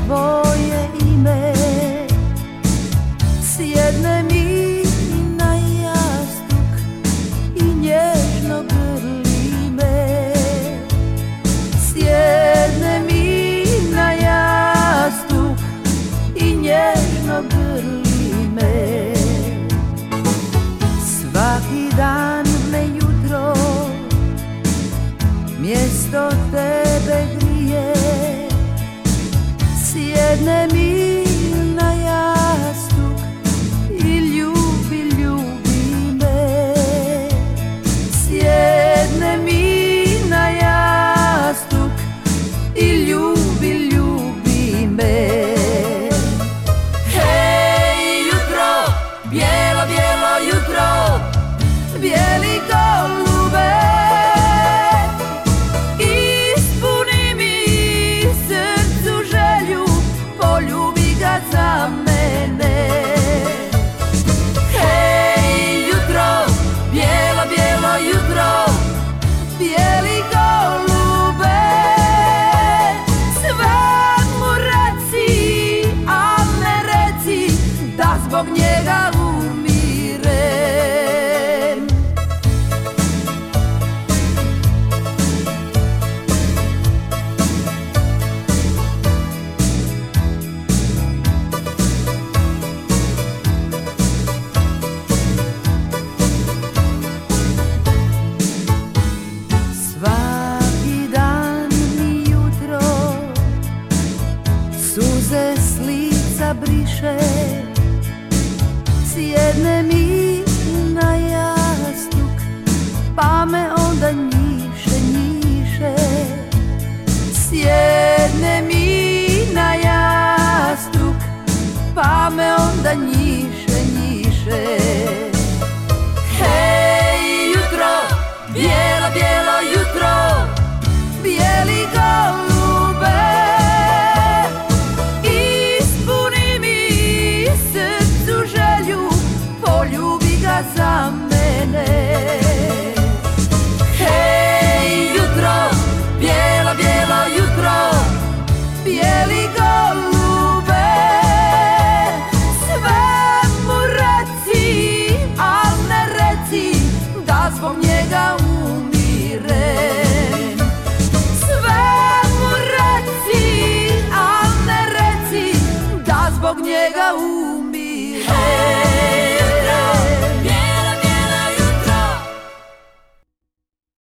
tvoje ime. Sjedne mi na jastuk i nježno grli me. Sjedne mi na jastuk i nježno grli me. Svaki dan me jutro mjesto tebe grije. Sjedne mi na jastuk i ljubi me. Sjedne mi na jastuk i ljubi me. Hej jutro, bijelo, bijelo jutro, bijeli golube, ispuni mi srcu želju, poljubi ga za mene. Hej jutro, bijelo, bijelo jutro, bijeli golube, sve mu reci, al ne reci da zbog njega umirem. Svaki dan mi jutro suze s lica briše. Sjedne mi na jastuk pa me onda njiše, njiše. Sjedne mi na jastuk pa me onda njiše, njiše. Hej jutro, bijelo, bijelo jutro, bijeli golube, ispuni mi srcu želju, poljubi ga za mene. Hej jutro, bijelo, bijelo jutro, bijeli golube, sve mu reci, al ne reci da zbog njega umirem. Sve mu reci, al ne reci da zbog njega umirem.